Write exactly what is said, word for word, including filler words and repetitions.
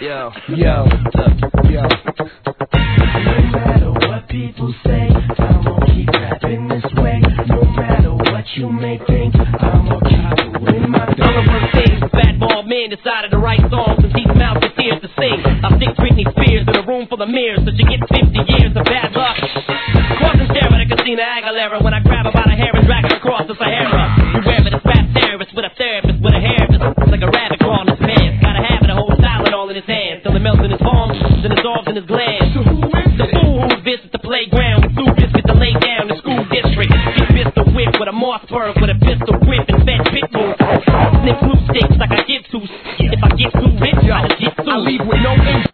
Yo, yo, yo. No matter what people say, I'm gonna keep rapping this way. No matter what you may think, I'm gonna keep doing my thing. I'm the first thing, fat bald man decided to write songs and teach mouths and tears to sing. I stick Britney Spears in a room full of mirrors so she gets fifty years of bad luck. Crossing Sarah to Christina Aguilera when I grab her by the hair and drag her across the Sahara. Whoever this fat terrorist with a therapist with a hair just like a rabbit crawling his pants. Gotta have it, a whole salad all in his hands till it melts in his palms, then dissolves in his glands. So who is The it? fool who visits the playground with two biscuits to lay down the school district. Get pistol whip with a Mossberg with a pistol grip and fed pit bulls. Snip glue sticks like I give to. If I get too rich, I just get sued. I leave with no